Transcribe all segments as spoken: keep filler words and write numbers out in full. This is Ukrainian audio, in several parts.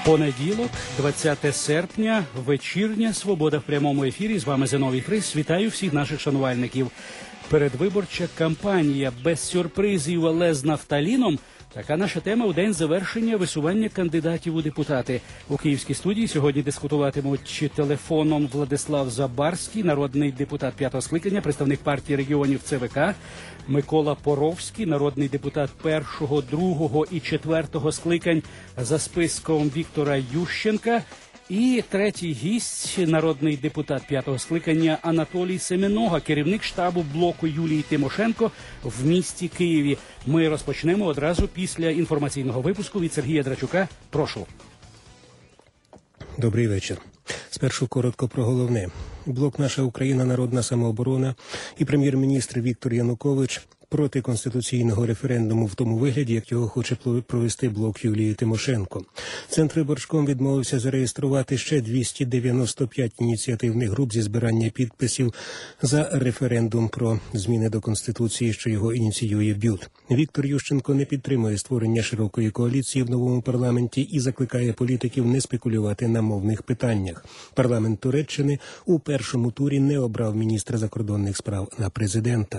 Понеділок, двадцяте серпня, вечірня «Свобода» в прямому ефірі. З вами Зиновій Фрис. Вітаю всіх наших шанувальників. Передвиборча кампанія без сюрпризів, але з нафталіном. Така наша тема у день завершення висування кандидатів у депутати. У київській студії сьогодні дискутуватимуть телефоном Владислав Забарський, народний депутат п'ятого скликання, представник партії регіонів ЦВК, Микола Поровський, народний депутат першого, другого і четвертого скликань за списком Віктора Ющенка. І третій гість, народний депутат п'ятого скликання Анатолій Семенога, керівник штабу блоку Юлії Тимошенко в місті Києві. Ми розпочнемо одразу після інформаційного випуску від Сергія Драчука. Прошу. Добрий вечір. Спершу коротко про головне. Блок «Наша Україна. Народна самооборона» і прем'єр-міністр Віктор Янукович проти конституційного референдуму в тому вигляді, як його хоче провести блок Юлії Тимошенко. Центрвиборчком відмовився зареєструвати ще двісті дев'яносто п'ять ініціативних груп зі збирання підписів за референдум про зміни до Конституції, що його ініціює БЮТ. Віктор Ющенко не підтримує створення широкої коаліції в новому парламенті і закликає політиків не спекулювати на мовних питаннях. Парламент Туреччини у першому турі не обрав міністра закордонних справ на президента.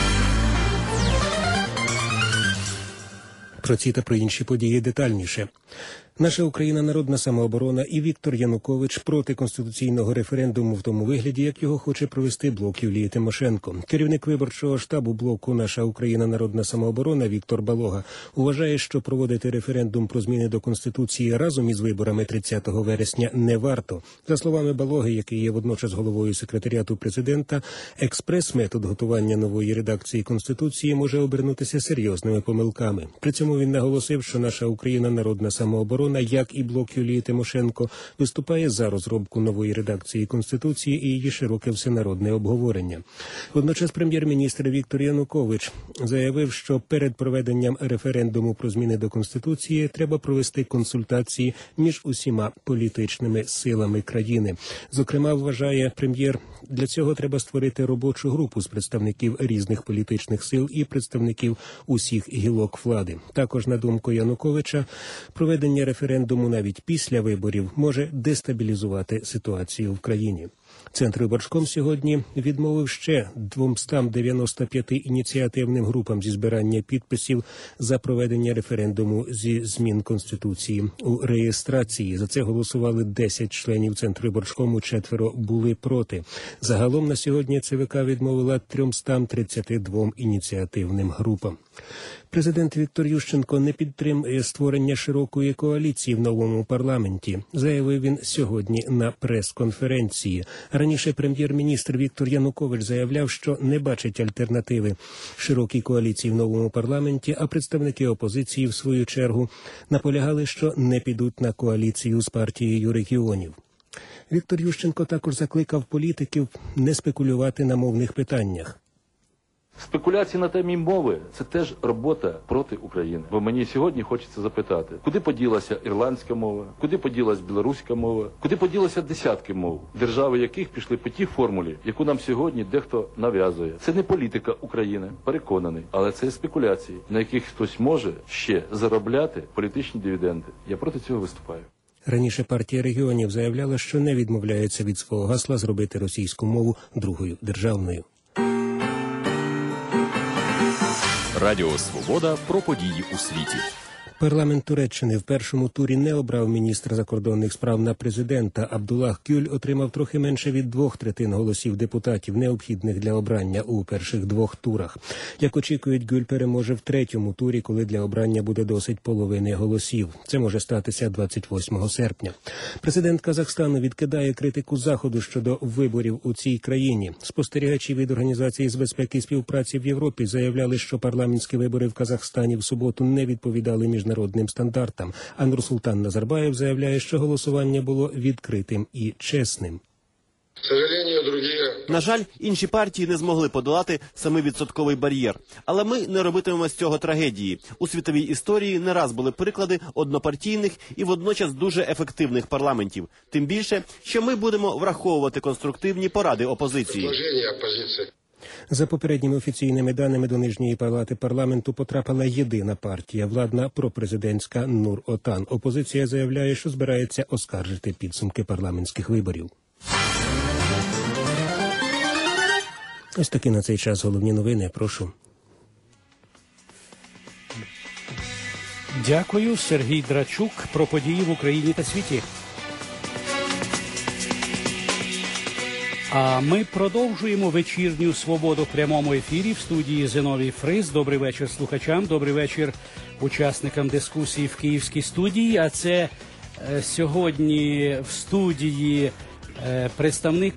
Про ці та про інші події детальніше. «Наша Україна. Народна самооборона» і Віктор Янукович проти конституційного референдуму в тому вигляді, як його хоче провести блок Юлії Тимошенко. Керівник виборчого штабу блоку «Наша Україна. Народна самооборона» Віктор Балога вважає, що проводити референдум про зміни до Конституції разом із виборами тридцятого вересня не варто. За словами Балоги, який є водночас головою секретаріату президента, експрес-метод готування нової редакції Конституції може обернутися серйозними помилками. При цьому він наголосив, що «Наша Україна. Народна самооборона», як і блок Юлії Тимошенко, виступає за розробку нової редакції Конституції і її широке всенародне обговорення. Водночас прем'єр-міністр Віктор Янукович заявив, що перед проведенням референдуму про зміни до Конституції треба провести консультації між усіма політичними силами країни. Зокрема, вважає прем'єр, для цього треба створити робочу групу з представників різних політичних сил і представників усіх гілок влади. Також, на думку Януковича, проведення референдуму навіть після виборів може дестабілізувати ситуацію в країні. Центрвиборчком сьогодні відмовив ще двістам дев'яноста п'яти ініціативним групам зі збирання підписів за проведення референдуму зі змін Конституції у реєстрації. За це голосували десять членів Центрвиборчкому, четверо були проти. Загалом на сьогодні ЦВК відмовила триста тридцять два ініціативним групам. Президент Віктор Ющенко не підтримує створення широкої коаліції в новому парламенті, заявив він сьогодні на прес-конференції. Раніше прем'єр-міністр Віктор Янукович заявляв, що не бачить альтернативи широкій коаліції в новому парламенті, а представники опозиції, в свою чергу, наполягали, що не підуть на коаліцію з партією регіонів. Віктор Ющенко також закликав політиків не спекулювати на мовних питаннях. Спекуляції на темі мови – це теж робота проти України. Бо мені сьогодні хочеться запитати, куди поділася ірландська мова, куди поділася білоруська мова, куди поділися десятки мов, держави яких пішли по тій формулі, яку нам сьогодні дехто нав'язує. Це не політика України, переконаний, але це спекуляції, на яких хтось може ще заробляти політичні дивіденди. Я проти цього виступаю. Раніше партія регіонів заявляла, що не відмовляється від свого гасла зробити російську мову другою державною. Радіо «Свобода» про події у світі. Парламент Туреччини в першому турі не обрав міністра закордонних справ на президента. Абдуллах Гюль отримав трохи менше від двох третин голосів депутатів, необхідних для обрання у перших двох турах. Як очікують, Гюль переможе в третьому турі, коли для обрання буде досить половини голосів. Це може статися двадцять восьмого серпня. Президент Казахстану відкидає критику Заходу щодо виборів у цій країні. Спостерігачі від Організації з безпеки і співпраці в Європі заявляли, що парламентські вибори в Казахстані в суботу не відповідали міжнародним міжнародним стандартам. А Нурсултан Назарбаєв заявляє, що голосування було відкритим і чесним. На жаль, інші партії не змогли подолати семивідсотковий бар'єр. Але ми не робитимемо з цього трагедії. У світовій історії не раз були приклади однопартійних і водночас дуже ефективних парламентів. Тим більше, що ми будемо враховувати конструктивні поради опозиції. За попередніми офіційними даними, до нижньої палати парламенту потрапила єдина партія, владна пропрезидентська Нур-Отан. Опозиція заявляє, що збирається оскаржити підсумки парламентських виборів. Ось такі на цей час головні новини. Прошу. Дякую. Сергій Драчук про події в Україні та світі. А ми продовжуємо вечірню «Свободу» в прямому ефірі в студії Зиновій Фрис. Добрий вечір слухачам, добрий вечір учасникам дискусії в київській студії. А це е, сьогодні в студії е, представник,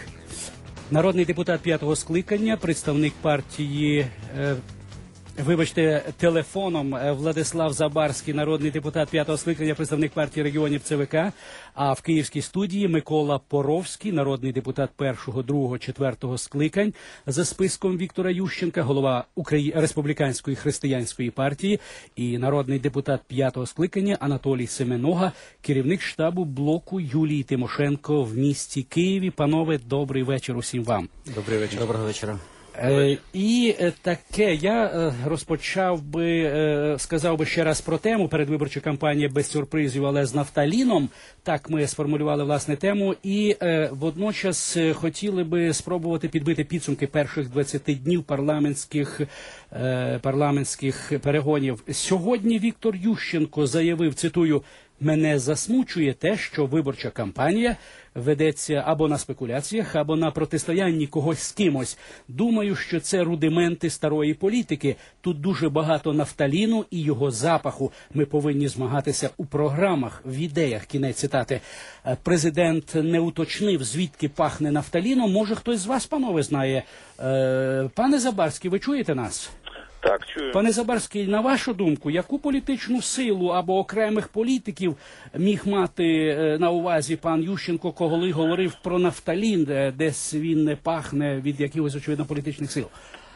народний депутат п'ятого скликання, представник партії е, Вибачте, телефоном Владислав Забарський, народний депутат п'ятого скликання, представник партії регіонів ЦВК, а в київській студії Микола Поровський, народний депутат першого, другого, четвертого скликань за списком Віктора Ющенка, голова Украї... Республіканської християнської партії і народний депутат п'ятого скликання Анатолій Семенога, керівник штабу блоку Юлії Тимошенко в місті Києві. Панове, добрий вечір усім вам. Добрий вечір. Доброго вечора. Е, і е, таке, я е, розпочав би, е, сказав би ще раз про тему. Передвиборча кампанія без сюрпризів, але з нафталіном. Так ми сформулювали власне тему. І е, водночас е, хотіли би спробувати підбити підсумки перших двадцяти днів парламентських, е, парламентських перегонів. Сьогодні Віктор Ющенко заявив, цитую, «Мене засмучує те, що виборча кампанія ведеться або на спекуляціях, або на протистоянні когось з кимось. Думаю, що це рудименти старої політики. Тут дуже багато нафталіну і його запаху. Ми повинні змагатися у програмах, в ідеях». Кінець цитати. Президент не уточнив, звідки пахне нафталіном. Може, хтось з вас, панове, знає. Пане Забарський, ви чуєте нас? Так, чую. Пане Забарський, на вашу думку, яку політичну силу або окремих політиків міг мати на увазі пан Ющенко, коли говорив про нафталін, десь він не пахне від якихось, очевидно, політичних сил?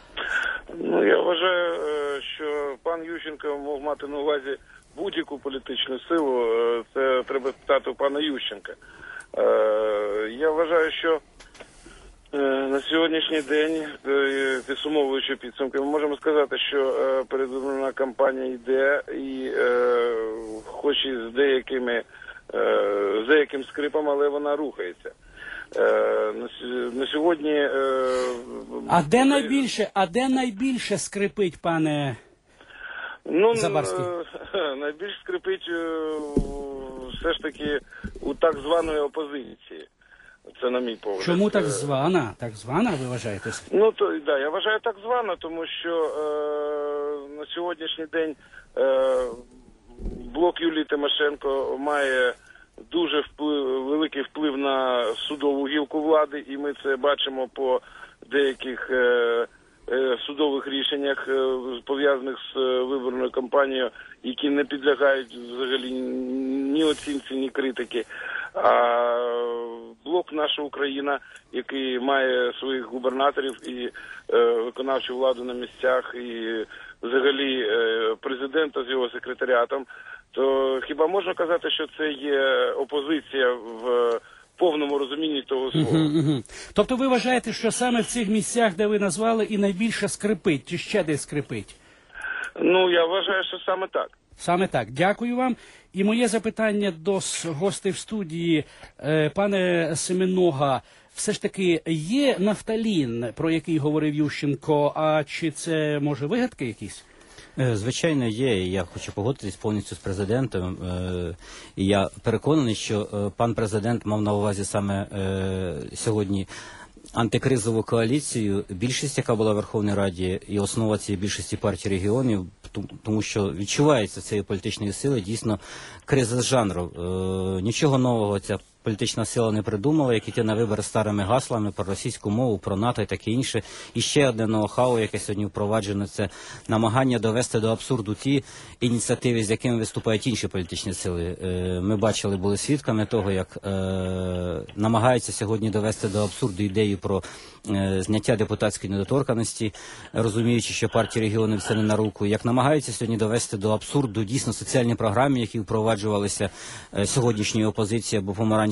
Ну, я вважаю, що пан Ющенко мог мати на увазі будь-яку політичну силу. Це треба спитати у пана Ющенка. Я вважаю, що на сьогоднішній день, підсумовуючи підсумки, ми можемо сказати, що передвиборна кампанія йде і хоч і з деякими, з деяким скрипом, але вона рухається. На сьогодні... А де найбільше, а де найбільше скрипить, пане ну, Забарський? Найбільше скрипить все ж таки у так званої опозиції. Це на мій погляд. Чому так звана? Так звана, ви вважаєте? Ну, то, да, я вважаю так звана, тому що е, на сьогоднішній день е, блок Юлії Тимошенко має дуже вплив, великий вплив на судову гілку влади, і ми це бачимо по деяких е, е, судових рішеннях, е, пов'язаних з виборною кампанією, які не підлягають взагалі ні оцінці, ні критики. А блок «Наша Україна», який має своїх губернаторів і е, виконавчу владу на місцях, і взагалі е, президента з його секретаріатом, то хіба можна казати, що це є опозиція в повному розумінні того слова? Угу, угу. Тобто ви вважаєте, що саме в цих місцях, де ви назвали, і найбільше скрипить, чи ще десь скрипить? Ну, я вважаю, що саме так. Саме так. Дякую вам. І моє запитання до гостей в студії. Пане Семенога, все ж таки є нафталін, про який говорив Ющенко, а чи це, може, вигадки якісь? Звичайно, є. І я хочу погодитись повністю з президентом. І я переконаний, що пан президент мав на увазі саме сьогодні антикризову коаліцію, більшість, яка була в Верховній Раді, і основа цієї більшості партій регіонів, тому що відчувається цієї політичної сили дійсно криза з жанру. Е, нічого нового ця політична сила не придумала, як іти на вибори старими гаслами про російську мову, про НАТО і таке інше. І ще одне ноу-хау, яке сьогодні впроваджено, це намагання довести до абсурду ті ініціативи, з якими виступають інші політичні сили. Е, ми бачили, були свідками того, як е, намагаються сьогодні довести до абсурду ідею про е, зняття депутатської недоторканності, розуміючи, що партії регіонів це не на руку, як намагаються сьогодні довести до абсурду дійсно соціальні програми, які впроваджувалися е, сьогоднішньою опозицією або помаранчевою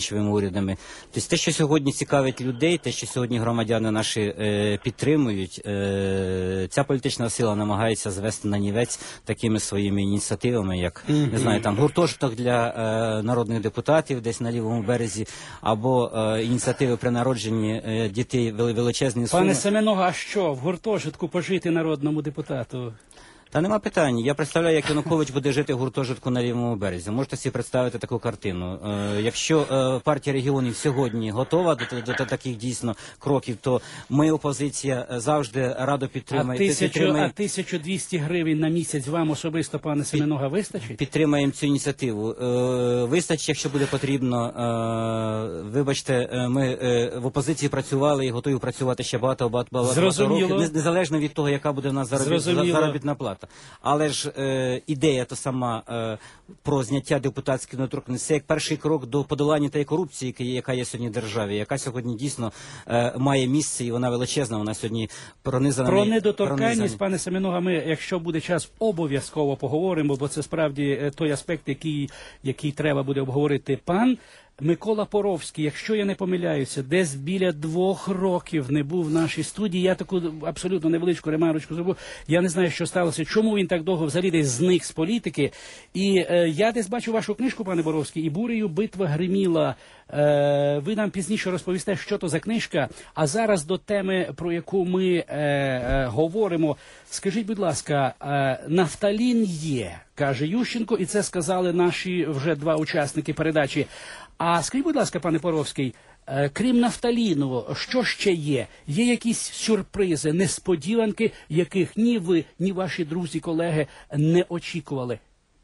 закінчивими урядами. Тобто те, що сьогодні цікавить людей, те, що сьогодні громадяни наші е, підтримують, е, ця політична сила намагається звести на нівець такими своїми ініціативами, як, не знаю, там гуртожиток для е, народних депутатів десь на лівому березі, або е, ініціативи при народженні е, дітей величезні суми. Пане Семенога, а що, в гуртожитку пожити народному депутату? Та нема питань. Я представляю, як Янукович буде жити в гуртожитку на лівому березі. Можете собі представити таку картину. Е, якщо е, партія регіонів сьогодні готова до, до, до таких дійсно кроків, то ми, опозиція, завжди радо підтримає. А, тисячу, підтримає, а тисячу двісті гривень на місяць вам особисто, пане Семенога, вистачить? Підтримаємо цю ініціативу. Е, вистачить, якщо буде потрібно. Е, вибачте, е, ми е, в опозиції працювали і готові працювати ще багато, багато, багато Зрозуміло. років, незалежно від того, яка буде в нас заробіт, заробітна плата. Але ж е, ідея то сама е, про зняття депутатської недоторканності, це як перший крок до подолання тієї корупції, яка є сьогодні в державі, яка сьогодні дійсно е, має місце, і вона величезна, вона сьогодні пронизана. Про недоторканність, пронизана. пане Семенога, ми, якщо буде час, обов'язково поговоримо, бо це справді той аспект, який, який треба буде обговорити. Пан Микола Поровський, якщо я не помиляюся, десь біля двох років не був в нашій студії. Я таку абсолютно невеличку ремарочку зробив. Я не знаю, що сталося, чому він так довго взагалі десь зник з політики. І е, я десь бачу вашу книжку, пане Боровський, і «Бурею битва гриміла». Е, ви нам пізніше розповісте, що то за книжка. А зараз до теми, про яку ми е, е, говоримо. Скажіть, будь ласка, е, нафталін є, каже Ющенко, і це сказали наші вже два учасники передачі. А скажіть, будь ласка, пане Поровський, е, крім нафталіну, що ще є? Є якісь сюрпризи, несподіванки, яких ні ви, ні ваші друзі, колеги не очікували?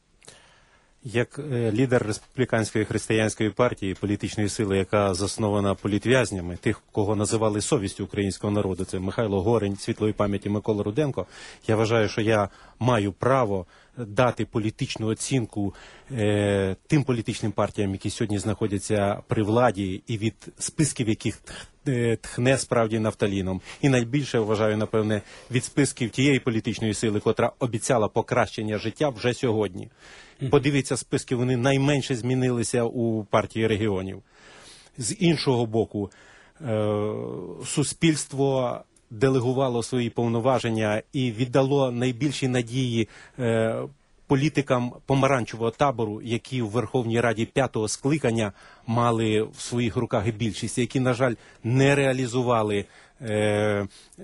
Як е, лідер республіканської християнської партії, політичної сили, яка заснована політв'язнями, тих, кого називали совістю українського народу, це Михайло Горень, світлої пам'яті Микола Руденко, я вважаю, що я маю право дати політичну оцінку е, тим політичним партіям, які сьогодні знаходяться при владі, і від списків яких е, тхне справді нафталіном. І найбільше, вважаю, напевне, від списків тієї політичної сили, котра обіцяла покращення життя вже сьогодні. Подивіться списки, вони найменше змінилися у партії регіонів. З іншого боку, е, суспільство делегувало свої повноваження і віддало найбільші надії е, політикам помаранчевого табору, які в Верховній Раді п'ятого скликання мали в своїх руках і більшість, які, на жаль, не реалізували е,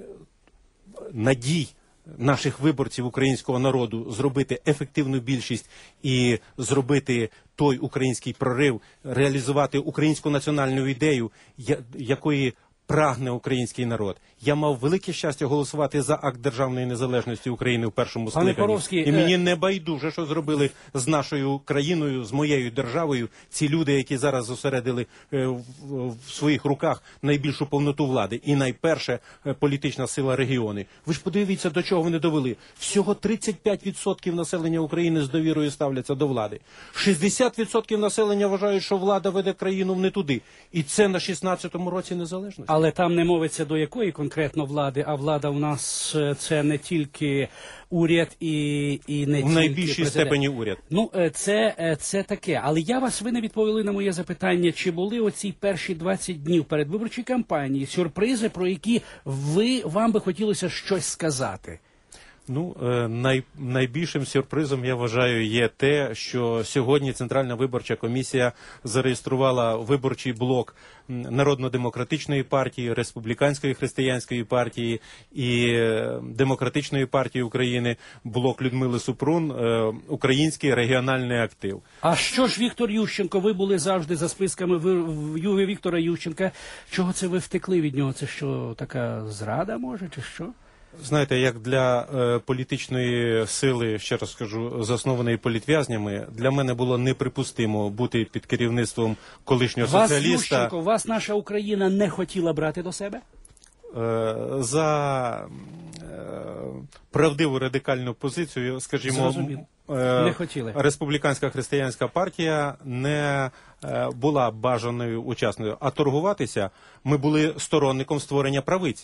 надій наших виборців українського народу зробити ефективну більшість і зробити той український прорив, реалізувати українську національну ідею, якої прагне український народ. Я мав велике щастя голосувати за акт державної незалежності України в першому скликанні. І мені не байдуже, що зробили з нашою країною, з моєю державою ці люди, які зараз зосередили е, в, в своїх руках найбільшу повноту влади. І найперше е, політична сила регіони. Ви ж подивіться, до чого вони довели. Всього тридцять п'ять відсотків населення України з довірою ставляться до влади. шістдесят відсотків населення вважають, що влада веде країну в не туди. І це на шістнадцятому році незалежності. Але там не мовиться до якої конкретно влади, а влада у нас це не тільки уряд і, і не в тільки найбільшій президент. степені уряд. Ну, це, це таке. Але я вас, ви не відповіли на моє запитання, чи були оці перші двадцять днів передвиборчої кампанії сюрпризи, про які ви, вам би хотілося щось сказати? Ну, е, най, найбільшим сюрпризом, я вважаю, є те, що сьогодні Центральна виборча комісія зареєструвала виборчий блок Народно-демократичної партії, Республіканської християнської партії і е, Демократичної партії України, блок Людмили Супрун, е, Український регіональний актив. А що ж Віктор Ющенко? Ви були завжди за списками ви, Юги Віктора Ющенка. Чого це ви втекли від нього? Це що, така зрада, може, чи що? Знаєте, як для е, політичної сили, ще раз скажу, заснованої політв'язнями, для мене було неприпустимо бути під керівництвом колишнього вас, соціаліста. Ющенко, вас наша Україна не хотіла брати до себе? Е, за е, правдиву радикальну позицію, скажімо, е, не хотіли. Республіканська християнська партія не е, була бажаною учасною, а торгуватися ми були сторонником створення правиці.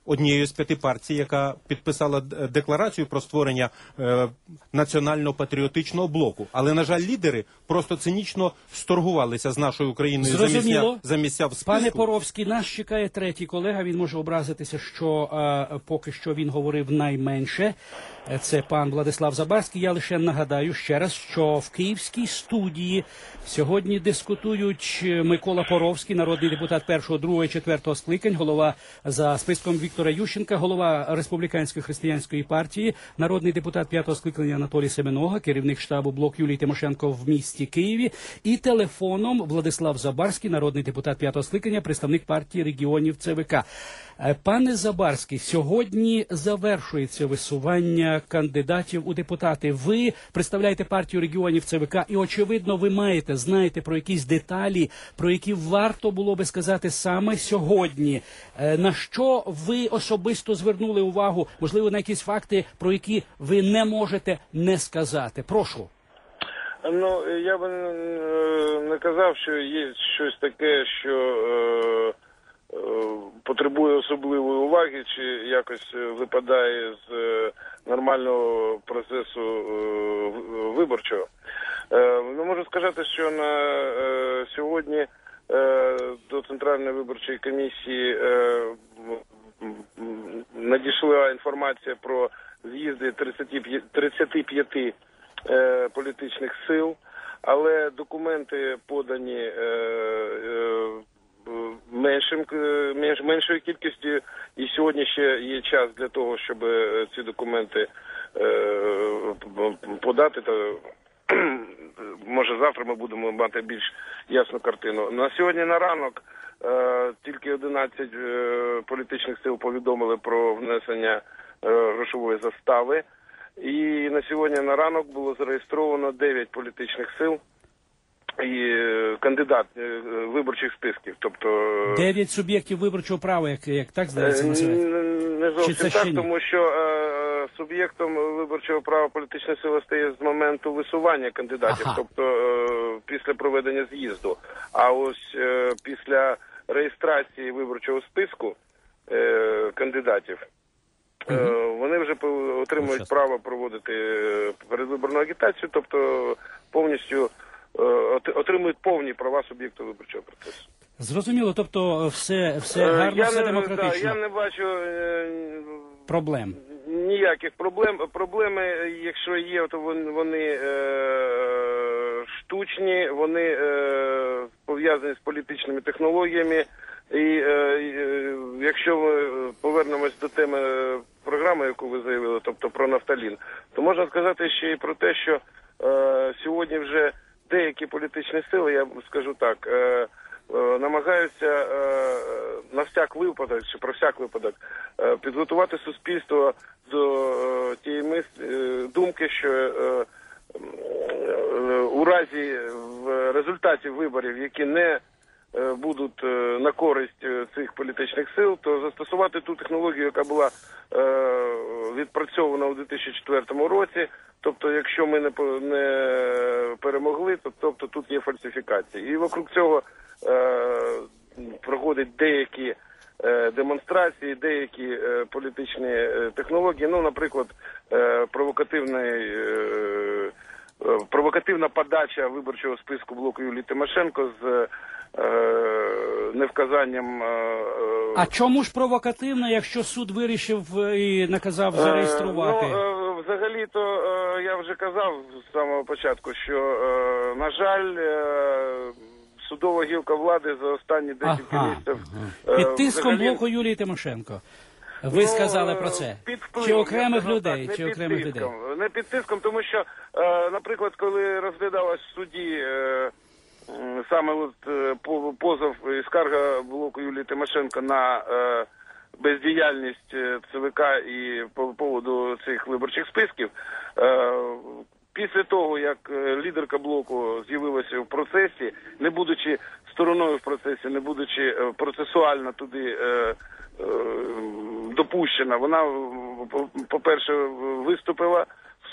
однією з п'яти партій, яка підписала д- декларацію про створення е, національно-патріотичного блоку. Але, на жаль, лідери просто цинічно сторгувалися з нашою Україною за місця, Зрозуміло. за місця в списку. Пане Поровський, нас чекає третій колега. Він може образитися, що е, поки що він говорив найменше. Е, Це пан Владислав Забарський. Я лише нагадаю ще раз, що в київській студії сьогодні дискутують Микола Поровський, народний депутат першого, другого і четвертого скликань, голова за списком Віктора Ющенка, голова Республіканської християнської партії, народний депутат п'ятого скликання Анатолій Семенога, керівник штабу блок Юлії Тимошенко в місті Києві, і телефоном Владислав Забарський, народний депутат п'ятого скликання, представник партії регіонів ЦВК. Е, Пане Забарський, сьогодні завершується висування кандидатів у депутати. Ви представляєте партію регіонів ЦВК і, очевидно, ви маєте, знаєте про якісь деталі, про які варто було би сказати саме сьогодні. Е, На що ви особисто звернули увагу, можливо, на якісь факти, про які ви не можете не сказати? Прошу. Ну, я би е, не казав, що є щось таке, що е, е, потребує особливої уваги, чи якось випадає з е, нормального процесу е, виборчого. Е, ну, можу сказати, що на е, сьогодні е, до Центральної виборчої комісії е, надійшла інформація про з'їзди тридцяти п'яти е, політичних сил, але документи подані е, е, меншим, менш, меншою кількістю, і сьогодні ще є час для того, щоб ці документи е, подати. То, може, завтра ми будемо мати більш ясну картину. На сьогодні на ранок е, тільки одинадцять е, політичних сил повідомили про внесення е, грошової застави. І на сьогодні на ранок було зареєстровано дев'ять політичних сил і е, кандидат е, виборчих списків. Тобто Дев'ять суб'єктів виборчого права, як, як так здається е, називається? не зовсім Чи це ще так, ні? тому що е, суб'єктом виборчого права політична сила стає з моменту висування кандидатів, Ага. тобто е, після проведення з'їзду. А ось е, після реєстрації виборчого списку е, кандидатів е, вони вже по- отримують Щас. право проводити е, передвиборну агітацію, тобто повністю е, от- отримують повні права суб'єкту виборчого процесу. Зрозуміло, тобто все, все Е, гарно, я все не, демократично. да, я не бачу е, Проблем. ніяких проблем. Проблеми, якщо є, то вони, вони е, штучні, вони е, пов'язані з політичними технологіями. І е, е, якщо ми повернемось до теми програми, яку ви заявили, тобто про нафталін, то можна сказати ще і про те, що е, сьогодні вже деякі політичні сили, я скажу так, е, е, намагаються е, на всяк випадок, чи про всяк випадок, е, підготувати суспільство до е, тієї мис- е, думки, що е, е, у разі в результаті виборів, які не е, будуть е, на користь е, цих політичних сил, то застосувати ту технологію, яка була е, відпрацьована у дві тисячі четвертому році. Тобто, якщо ми не, по- не перемогли, то тобто тут є фальсифікації. І вокруг цього е, проходять деякі е, демонстрації, деякі е, політичні е, технології. Ну, наприклад, е, провокативний, е, е, провокативна подача виборчого списку блоку Юлії Тимошенко з е, невказанням. Е, е, А чому ж провокативно, якщо суд вирішив е, і наказав зареєструвати? Е, Ну, е, взагалі-то е, я вже казав з самого початку, що, е, на жаль, е, судова гілка влади за останні декілька Ага. місяців... е, Під тиском взагалі- блоку Юлії Тимошенко. Ви Ну, сказали е, про це. під впливом, Чи я окремих скажу людей, так, чи не під окремих людей? тиском. Не під тиском, тому що, е, наприклад, коли розглядалась в суді е, м, саме от, е, по- позов і скарга блоку Юлії Тимошенко на е, бездіяльність е, ЦВК і по поводу цих виборчих списків, е, після того, як е, лідерка блоку з'явилася в процесі, не будучи стороною в процесі, не будучи е, процесуально туди е, е, допущена, вона, по- по-перше, виступила в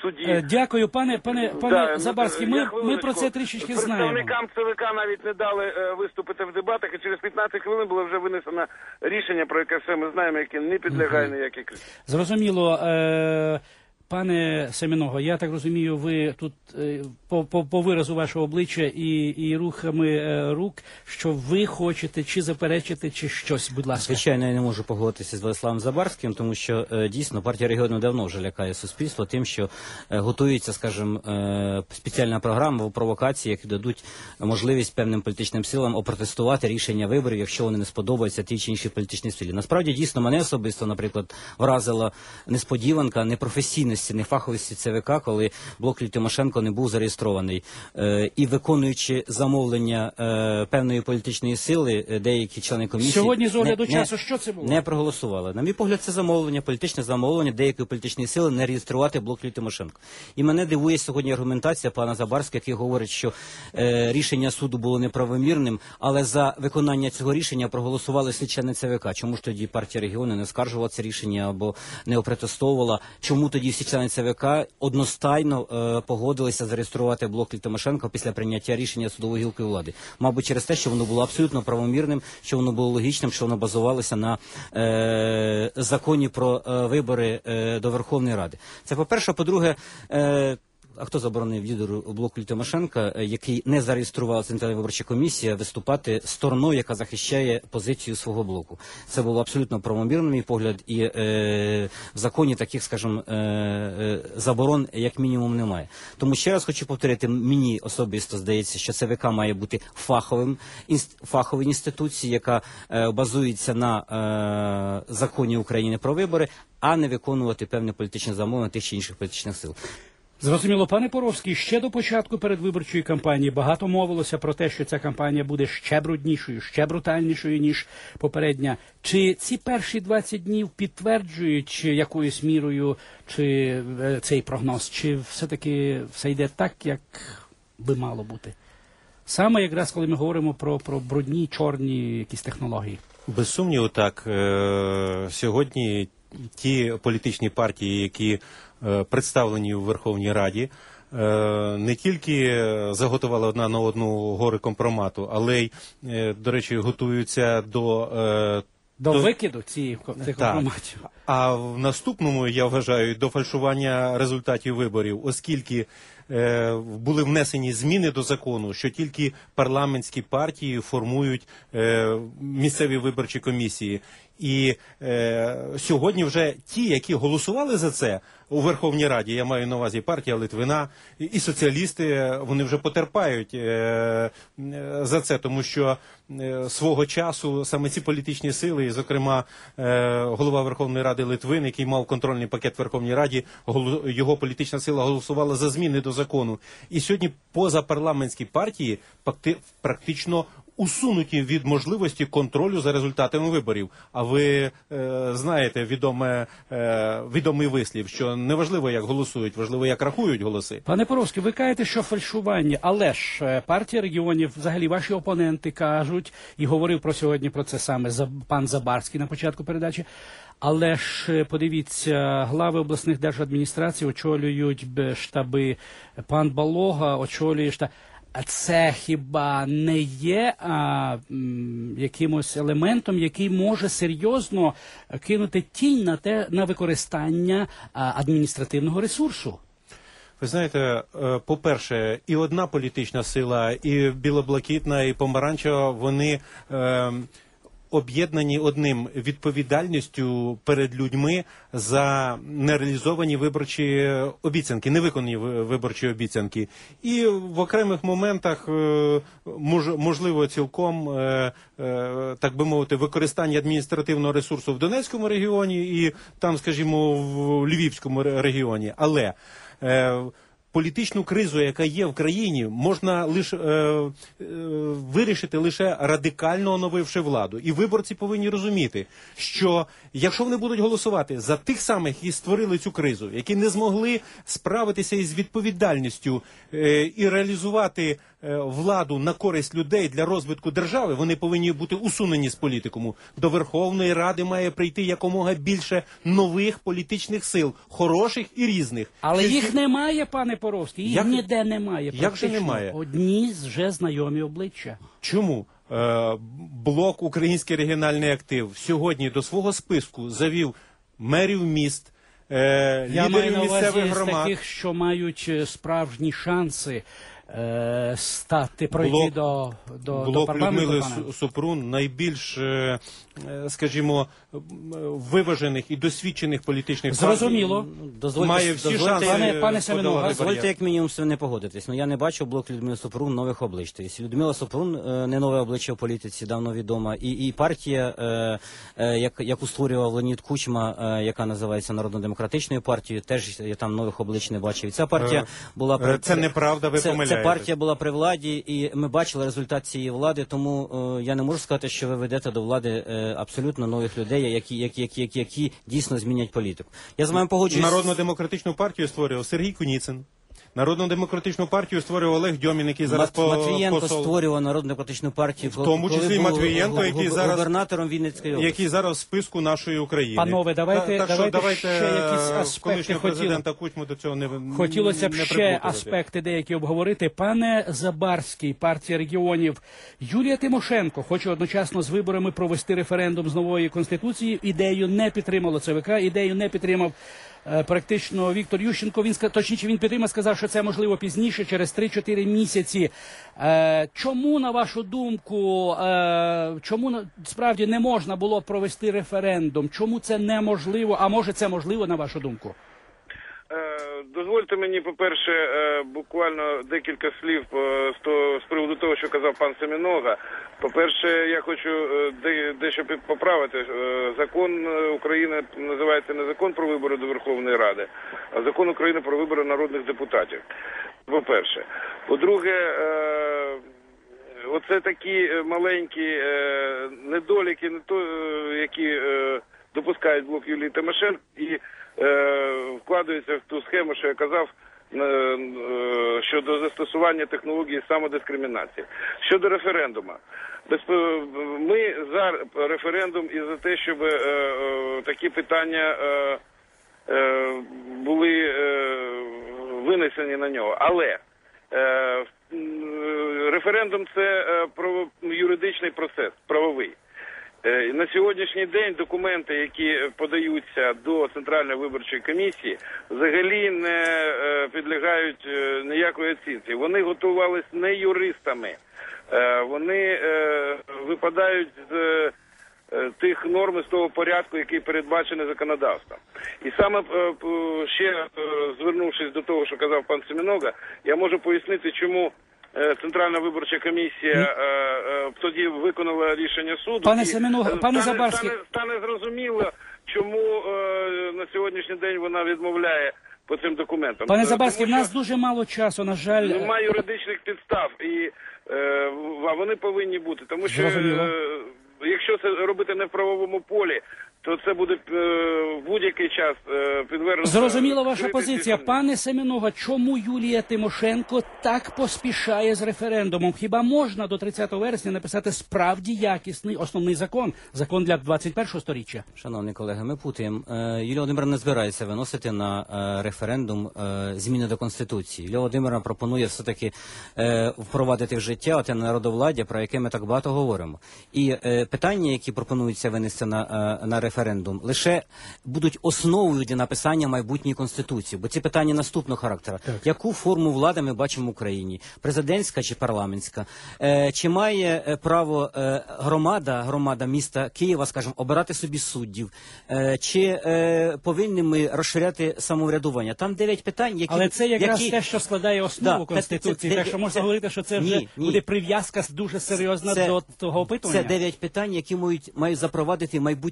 суді. Е, Дякую, пане пане пане Да, Забарський. я Ми, ми хвилиночку. про це трішечки знаємо. Представникам ЦВК навіть не дали е, виступити в дебатах, і через п'ятнадцять хвилин було вже винесено рішення, про яке все ми знаємо, яке не підлягає ніякій критиці. Зрозуміло. Е, Пане Семеного, я так розумію, ви тут е, по, по, по виразу вашого обличчя і, і рухами е, рук, що ви хочете чи заперечити, чи щось, будь ласка. Звичайно, я не можу погодитися з Владиславом Забарським, тому що е, дійсно партія регіону давно вже лякає суспільство тим, що е, готується, скажімо, е, спеціальна програма провокації, які дадуть можливість певним політичним силам опротестувати рішення виборів, якщо вони не сподобаються тій чи іншій політичній силі. Насправді, дійсно, мене особисто, наприклад, вразила несподіванка непрофесійності, нефаховості ЦВК, коли блок Юлії Тимошенко не був зареєстрований. Е, і виконуючи замовлення е, певної політичної сили, е, деякі члени комісії... Сьогодні, з огляду не, часу, не, що це було? Не проголосували. На мій погляд, це замовлення, політичне замовлення деякої політичної сили не реєструвати блок Юлії Тимошенко. І мене дивує сьогодні аргументація пана Забарського, який говорить, що е, рішення суду було неправомірним, але за виконання цього рішення проголосували всі члени ЦВК. Чому ж тоді партія регіону не скаржувала це рішення або не опротестовувала? Чому тоді всі члени ЦВК одностайно е, погодилися зареєструвати блок Юлії Тимошенко після прийняття рішення судової гілки влади? Мабуть, через те, що воно було абсолютно правомірним, що воно було логічним, що воно базувалося на е, законі про е, вибори е, до Верховної Ради. Це по-перше. По-друге, е, а хто заборонив лідеру блоку Юлії Тимошенка, який не зареєстрував Центральна виборча комісія, виступати стороною, яка захищає позицію свого блоку? Це було абсолютно правомірно, мій погляд, і е, в законі таких, скажімо, е, е, заборон як мінімум немає. Тому ще раз хочу повторити, мені особисто здається, що ЦВК має бути фаховим, інст, фаховою інституцією, яка е, базується на е, законі України про вибори, а не виконувати певне політичне замовлення тих чи інших політичних сил. Зрозуміло, пане Поровський, ще до початку передвиборчої кампанії багато мовилося про те, що ця кампанія буде ще бруднішою, ще брутальнішою, ніж попередня. Чи ці перші двадцять днів підтверджують якоюсь мірою чи е, цей прогноз, чи все-таки все йде так, як би мало бути? Саме якраз, коли ми говоримо про, про брудні, чорні якісь технології. Без сумніву, так. Е- сьогодні ті політичні партії, які е, представлені у Верховній Раді, е, не тільки заготували одна на одну гори компромату, але й, е, до речі, готуються до... Е, До, до викиду ці, цих компроматів. А в наступному, я вважаю, до фальшування результатів виборів, оскільки е, були внесені зміни до закону, що тільки парламентські партії формують е, місцеві виборчі комісії. І е, сьогодні вже ті, які голосували за це у Верховній Раді, я маю на увазі партія Литвина, і, і соціалісти, вони вже потерпають е, за це, тому що е, свого часу саме ці політичні сили, і, зокрема, е, голова Верховної Ради Литвин, який мав контрольний пакет в Верховній Раді, голо, його політична сила голосувала за зміни до закону. І сьогодні позапарламентські партії практично усунуті від можливості контролю за результатами виборів. А ви е, знаєте відоме, е, відомий вислів, що неважливо, як голосують, важливо, як рахують голоси. Пане Поровський, ви кажете, що фальшування, але ж партія регіонів, взагалі ваші опоненти кажуть, і говорив про сьогодні про це саме пан Забарський на початку передачі, але ж подивіться, глави обласних держадміністрацій очолюють штаби, пан Балога очолює штаб. А це хіба не є а, м, якимось елементом, який може серйозно кинути тінь на те, на використання а, адміністративного ресурсу? Ви знаєте, по-перше, і одна політична сила, і білоблакитна, і помаранчева, вони е, об'єднані одним – відповідальністю перед людьми за нереалізовані виборчі обіцянки, невиконані виборчі обіцянки. І в окремих моментах, мож, можливо, цілком, так би мовити, використання адміністративного ресурсу в Донецькому регіоні і там, скажімо, в Львівському регіоні. Але політичну кризу, яка є в країні, можна лише е, е, вирішити лише радикально оновивши владу. І виборці повинні розуміти, що якщо вони будуть голосувати за тих самих, які створили цю кризу, які не змогли справитися із відповідальністю е, і реалізувати е, владу на користь людей для розвитку держави, вони повинні бути усунені з політикуму. До Верховної Ради має прийти якомога більше нових політичних сил, хороших і різних. Але Тільки- їх немає, пане Поровський, їх Як- ніде немає. як же практично. немає? Одні вже знайомі обличчя. Чому? Е, блок «Український регіональний актив» сьогодні до свого списку завів мерів міст, е, Я маю лідерів на увазі місцевих з громад. таких, що мають е, справжні шанси е, стати, пройти Блок- до, до, до Блок парламенту. Людмили пане. Су- Супрун найбільш, е, е, скажімо, м, виважених і досвідчених політичних Зрозуміло. Дозвольте, має всі дозвольте, шанси Пане- пане е, Семенова, подолати Дозвольте, бар'єр. як мінімум, з цим не погодитись. Ну, я не бачу блок Людмили Супрун нових облич. Тобто Людмила Супрун е, не нове обличчя в політиці, давно відома. І, і партія, е, е, як, яку створював Леонід Кучма, е, яка називається Народно-демократичною партією, теж я там нових облич не бачив. І ця партія Е, була... е, це неправда, ви це, Ця помиляєтесь. партія була при владі, і ми бачили результат цієї влади, тому е, я не можу сказати, що ви ведете до влади е, абсолютно нових людей, які, які, які, які, які дійсно змінять політику. Я з вами погоджуюсь. Народно-демократичну партію створював Сергій Куніцин. Народно-демократичну партію створював Олег Дьомін, який зараз Мат- по, Матвієнко посол, створював Народно-демократичну партію, В тому коли числі і був Матвієнко, гу- який гу- зараз- губернатором Вінницької області. який зараз в списку нашої України. Панове, давайте- так, так давайте що давайте ще якісь е, аспекти колишнього хотіли- президента Кучму до цього не Хотілося б не ще приплутувати. аспекти деякі обговорити. Пане Забарський, партія регіонів, Юлія Тимошенко хоче одночасно з виборами провести референдум з нової конституції. Ідею не підтримало ЦВК, ідею не підтримав е, практично Віктор Ющенко. Він ска- точніше, він підтримав, сказав, що це можливо пізніше, через три-чотири місяці. Е, чому, на вашу думку, е, чому на- справді не можна було провести референдум? Чому це неможливо? А може це можливо, на вашу думку? Е, Дозвольте мені, по-перше, е, буквально декілька слів е, з того- з приводу того, що казав пан Семенога. По-перше, я хочу е, де- дещо під- поправити. Е, Закон е, України називається не закон про вибори до Верховної Ради, а закон України про вибори народних депутатів. По-перше. По-друге, е, оце такі е, маленькі е, недоліки, не то, е, які е, допускають блок Юлії Тимошенко і е, вкладаються в ту схему, що я казав, е, е, щодо застосування технології самодискримінації. Щодо референдуму. Безп- Ми за референдум і за те, щоб е, е, такі питання е, е, були е, винесені на нього. Але е, м, референдум – це е, право- юридичний процес, правовий. Е, На сьогоднішній день документи, які подаються до Центральної виборчої комісії, взагалі не е, підлягають е, ніякої оцінці. Вони готувалися не юристами. Е, Вони е, випадають з е, тих норм, з того порядку, який передбачений законодавством. І саме е, п- ще е, звернувшись до того, що казав пан Семенога, я можу пояснити, чому е, Центральна виборча комісія е, е, тоді виконала рішення суду. Пане І, Семенога, е, пане стане, Забарський. стане, стане зрозуміло, чому е, на сьогоднішній день вона відмовляє по цим документам. Пане Е, Забарський, в тому нас що дуже мало часу, на жаль. немає юридичних підстав, і е, а вони повинні бути. Тому що Зрозуміло. е, якщо це робити не в правовому полі, то це буде е, в будь-який час е, підвернуто. Зрозуміла ваша критиці позиція. суду. Пане Семенова, чому Юлія Тимошенко так поспішає з референдумом? Хіба можна до тридцятого вересня написати справді якісний основний закон? Закон для двадцять першого сторіччя? Шановні колеги, ми путаємо. Е, Юлія Володимирівна не збирається виносити на е, референдум е, зміни до Конституції. Юлія Володимирівна пропонує все-таки е, впровадити в життя оте народовладдя, про яке ми так багато говоримо. І е, питання, які пропонуються винести на, е, на референдум, лише будуть основою для написання майбутньої Конституції. Бо ці питання наступного характеру. Яку форму влади ми бачимо в Україні? Президентська чи парламентська? Е, чи має е, право е, громада, громада міста Києва, скажімо, обирати собі суддів? Е, чи е, повинні ми розширяти самоврядування? Там дев'ять питань, які... Але це якраз які... те, що складає основу Да, Конституції. це- це- так що можна це- говорити, що це вже Ні, ні. буде прив'язка дуже серйозна Це- до того опитування. Це дев'ять питань, які мають, мають запровадити майбутню владу.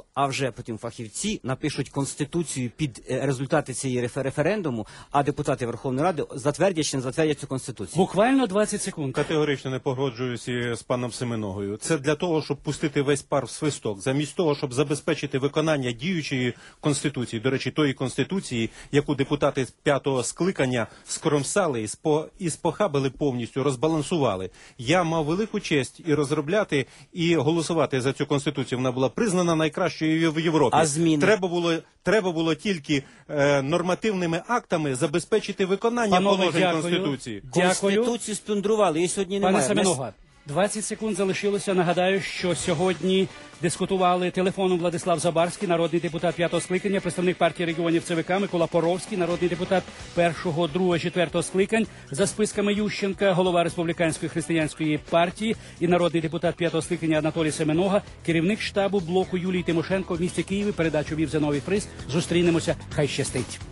парламенту, а вже потім фахівці напишуть конституцію під е, результати цієї рефе- референдуму, а депутати Верховної Ради затвердять чи не затвердять цю конституцію. Буквально двадцять секунд. Категорично не погоджуюся з паном Семеногою. Це для того, щоб пустити весь пар в свисток, замість того, щоб забезпечити виконання діючої конституції, до речі, тої конституції, яку депутати з п'ятого скликання скромсали і спо і спохабили повністю, розбалансували. Я мав велику честь і розробляти, і голосувати за цю конституцію. Вона була признана найкращою в Європі. А зміни? Треба було треба було тільки е, нормативними актами забезпечити виконання Панове, положень дякую. конституції. Дякую. Конституцію сплюндрували, її сьогодні Пане немає. Семенога, двадцять секунд залишилося. Нагадаю, що сьогодні дискутували телефоном Владислав Забарський, народний депутат п'ятого скликання, представник партії регіонів ЦВК, Микола Поровський, народний депутат першого, другого, четвертого скликань, за списками Ющенка, голова Республіканської християнської партії і народний депутат п'ятого скликання Анатолій Семенога, керівник штабу блоку Юлії Тимошенко в місті Києві. Передачу вів Зиновій Фрис. Зустрінемося. Хай щастить.